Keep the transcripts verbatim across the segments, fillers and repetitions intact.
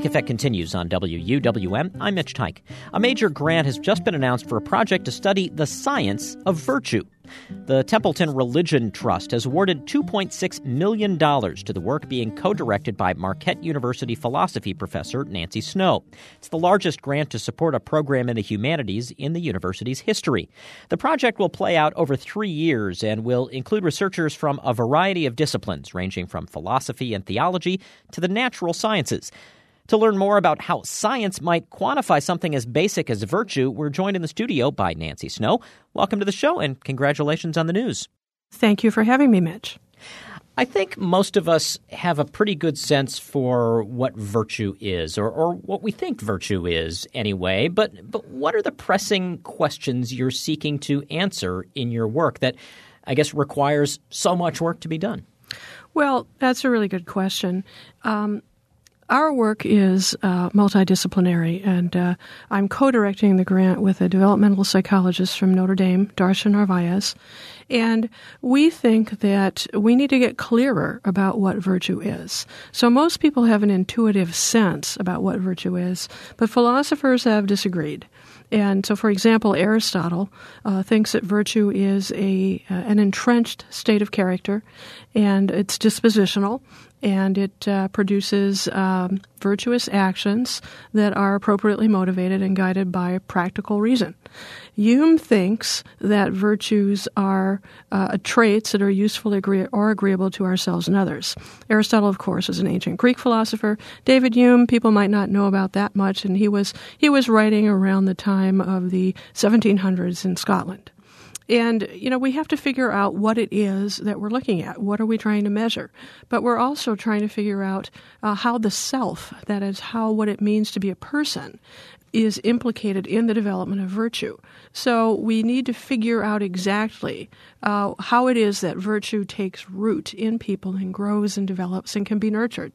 Effect continues on W U W M. I'm Mitch Teich. A major grant has just been announced for a project to study the science of virtue. The Templeton Religion Trust has awarded two point six million dollars to the work being co-directed by Marquette University philosophy professor Nancy Snow. It's the largest grant to support a program in the humanities in the university's history. The project will play out over three years and will include researchers from a variety of disciplines, ranging from philosophy and theology to the natural sciences. To learn more about how science might quantify something as basic as virtue, we're joined in the studio by Nancy Snow. Welcome to the show, and congratulations on the news. Thank you for having me, Mitch. I think most of us have a pretty good sense for what virtue is, or, or what we think virtue is anyway. But, but what are the pressing questions you're seeking to answer in your work that, I guess, requires so much work to be done? Well, that's a really good question. Um, Our work is uh, multidisciplinary, and uh, I'm co-directing the grant with a developmental psychologist from Notre Dame, Darcia Narvaez, and we think that we need to get clearer about what virtue is. So most people have an intuitive sense about what virtue is, but philosophers have disagreed. And so, for example, Aristotle uh, thinks that virtue is a uh, an entrenched state of character, and it's dispositional, and it uh, produces um, virtuous actions that are appropriately motivated and guided by practical reason. Hume thinks that virtues are uh, traits that are useful agree- or agreeable to ourselves and others. Aristotle, of course, is an ancient Greek philosopher. David Hume, people might not know about that much, and he was he was writing around the time of the seventeen hundreds in Scotland. And, you know, we have to figure out what it is that we're looking at. What are we trying to measure? But we're also trying to figure out uh, how the self, that is, how what it means to be a person, is implicated in the development of virtue. So we need to figure out exactly uh, how it is that virtue takes root in people and grows and develops and can be nurtured.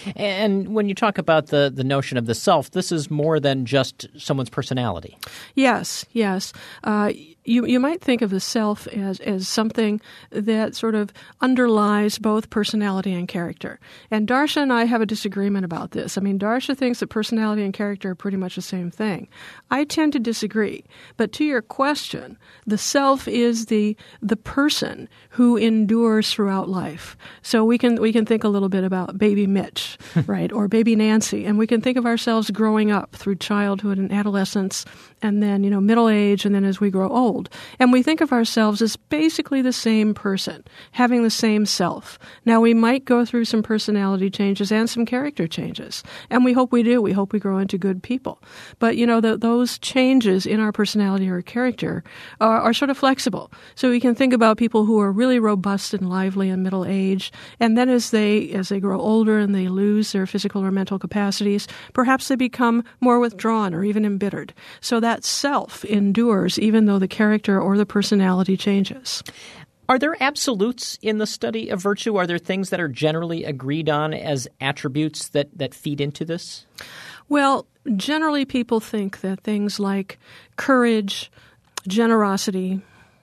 And when you talk about the, the notion of the self, this is more than just someone's personality. Yes, yes. Uh, you you might think of the self as, as something that sort of underlies both personality and character. And Darcia and I have a disagreement about this. I mean, Darcia thinks that personality and character are pretty much the same thing. I tend to disagree. But to your question, the self is the the person who endures throughout life. So we can we can think a little bit about baby Mitch, right, or baby Nancy, and we can think of ourselves growing up through childhood and adolescence, and then, you know, middle age, and then as we grow old. And we think of ourselves as basically the same person, having the same self. Now, we might go through some personality changes and some character changes, and we hope we do. We hope we grow into good people. But, you know, the, those changes in our personality or character are, are sort of flexible. So we can think about people who are really robust and lively in middle age, and then as they as they grow older and they lose their physical or mental capacities, perhaps they become more withdrawn or even embittered. So that self endures even though the character or the personality changes. Are there absolutes in the study of virtue? Are there things that are generally agreed on as attributes that, that feed into this? Well, generally people think that things like courage, generosity,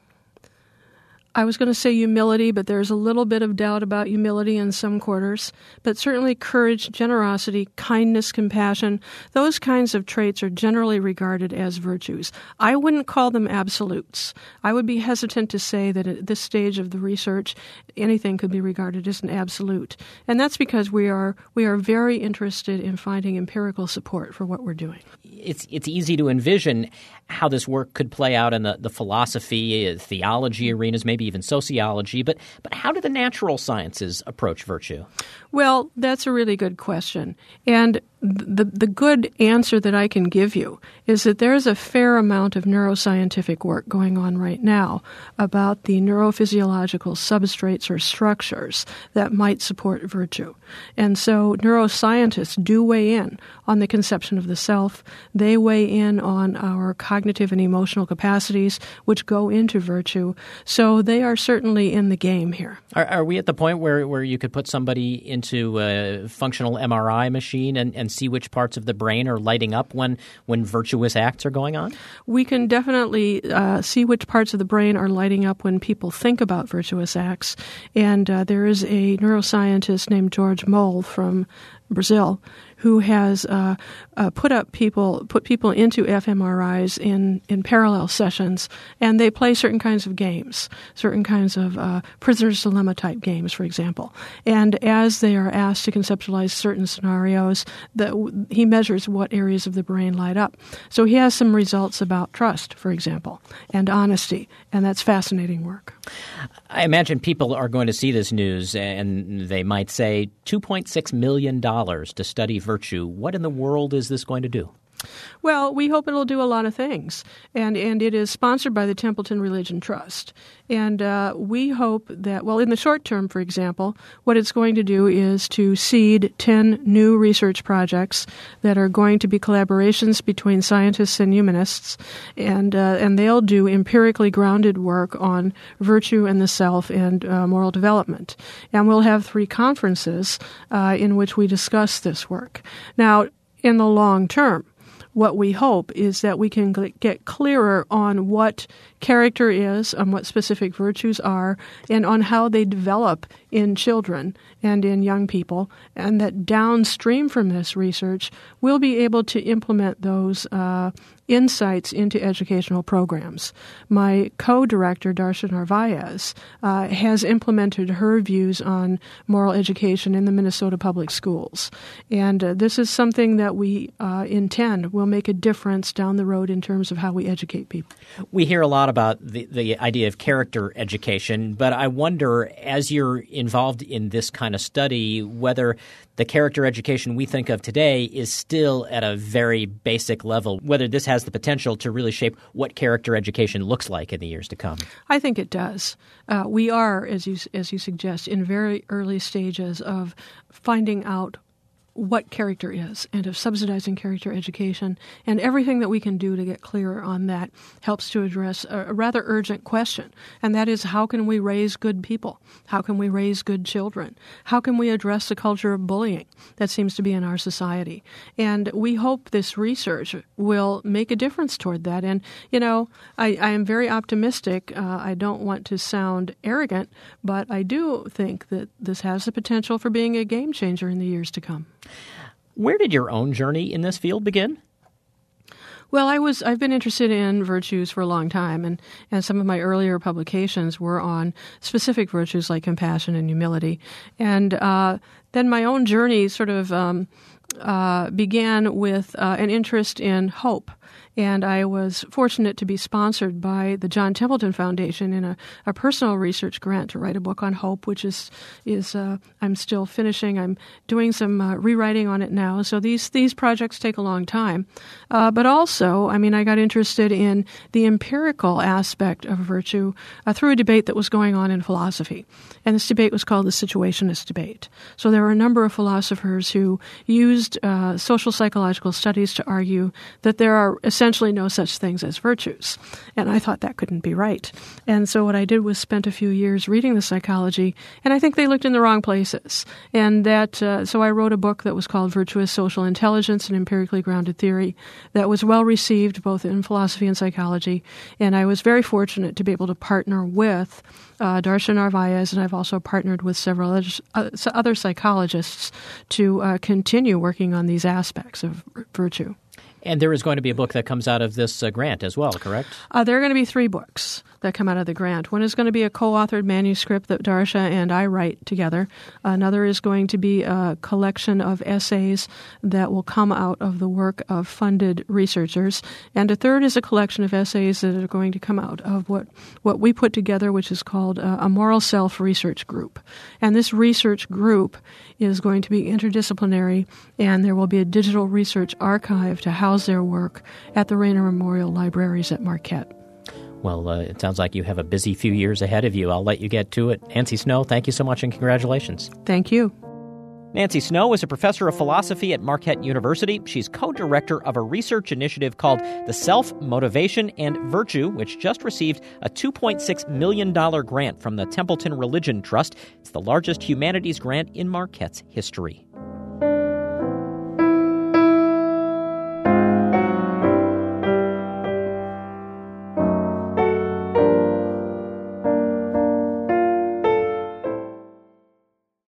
I was going to say humility, but there's a little bit of doubt about humility in some quarters. But certainly courage, generosity, kindness, compassion, those kinds of traits are generally regarded as virtues. I wouldn't call them absolutes. I would be hesitant to say that at this stage of the research, anything could be regarded as an absolute. And that's because we are we are very interested in finding empirical support for what we're doing. It's it's easy to envision how this work could play out in the, the philosophy, uh, theology arenas, maybe even sociology. But but how do the natural sciences approach virtue? Well, that's a really good question. And the the good answer that I can give you is that there's a fair amount of neuroscientific work going on right now about the neurophysiological substrates or structures that might support virtue. And so neuroscientists do weigh in on the conception of the self. They weigh in on our cognitive and emotional capacities, which go into virtue. So they are certainly in the game here. Are, are we at the point where, where you could put somebody into a functional M R I machine and, and see which parts of the brain are lighting up when, when virtuous acts are going on? We can definitely uh, see which parts of the brain are lighting up when people think about virtuous acts. And uh, there is a neuroscientist named George Moll from Brazil who has uh, uh, put up people, put people into fMRIs in, in parallel sessions, and they play certain kinds of games, certain kinds of uh, prisoner's dilemma type games, for example. And as they are asked to conceptualize certain scenarios, that he measures what areas of the brain light up. So he has some results about trust, for example, and honesty, and that's fascinating work. I imagine people are going to see this news and they might say two point six million dollars to study virtue. What in the world is this going to do? Well, we hope it'll do a lot of things, and and it is sponsored by the Templeton Religion Trust. And uh, we hope that, well, in the short term, for example, what it's going to do is to seed ten new research projects that are going to be collaborations between scientists and humanists, and uh, and they'll do empirically grounded work on virtue and the self and uh, moral development. And we'll have three conferences uh, in which we discuss this work. Now, in the long term, what we hope is that we can get clearer on what character is, on what specific virtues are, and on how they develop in children and in young people, and that downstream from this research, we'll be able to implement those uh, insights into educational programs. My co-director, Darsha Narvaez, uh, has implemented her views on moral education in the Minnesota public schools. And uh, this is something that we uh, intend will make a difference down the road in terms of how we educate people. We hear a lot about the, the idea of character education, but I wonder, as you're involved in this kind of study, whether the character education we think of today is still at a very basic level, whether this has the potential to really shape what character education looks like in the years to come. I think it does. Uh, we are, as you as you suggest, in very early stages of finding out what character is and of subsidizing character education, and everything that we can do to get clearer on that helps to address a, a rather urgent question, and that is, how can we raise good people? How can we raise good children? How can we address the culture of bullying that seems to be in our society? And we hope this research will make a difference toward that. And, you know, I, I am very optimistic. Uh, I don't want to sound arrogant, but I do think that this has the potential for being a game changer in the years to come. Where did your own journey in this field begin? Well, I was, I've been interested in virtues for a long time, and, and some of my earlier publications were on specific virtues like compassion and humility. And uh, then my own journey sort of um, uh, began with uh, an interest in hope. And I was fortunate to be sponsored by the John Templeton Foundation in a, a personal research grant to write a book on hope, which is is uh, I'm still finishing. I'm doing some uh, rewriting on it now. So these these projects take a long time. Uh, but also, I mean, I got interested in the empirical aspect of virtue uh, through a debate that was going on in philosophy. And this debate was called the situationist debate. So there were a number of philosophers who used uh, social psychological studies to argue that there are essentially essentially no such things as virtues. And I thought that couldn't be right. And so what I did was spent a few years reading the psychology, and I think they looked in the wrong places. And that uh, so I wrote a book that was called Virtuous Social Intelligence, an Empirically Grounded Theory, that was well received both in philosophy and psychology. And I was very fortunate to be able to partner with uh, Darsha Narvaez, and I've also partnered with several other, uh, other psychologists to uh, continue working on these aspects of virtue. And there is going to be a book that comes out of this uh, grant as well, correct? Uh, there are going to be three books that come out of the grant. One is going to be a co-authored manuscript that Darsha and I write together. Another is going to be a collection of essays that will come out of the work of funded researchers. And a third is a collection of essays that are going to come out of what, what we put together, which is called a, a Moral Self Research Group. And this research group is going to be interdisciplinary, and there will be a digital research archive to house their work at the Rainer Memorial Libraries at Marquette. Well, uh, it sounds like you have a busy few years ahead of you. I'll let you get to it. Nancy Snow, thank you so much and congratulations. Thank you. Nancy Snow is a professor of philosophy at Marquette University. She's co-director of a research initiative called the Self, Motivation, and Virtue, which just received a two point six million dollars grant from the Templeton Religion Trust. It's the largest humanities grant in Marquette's history.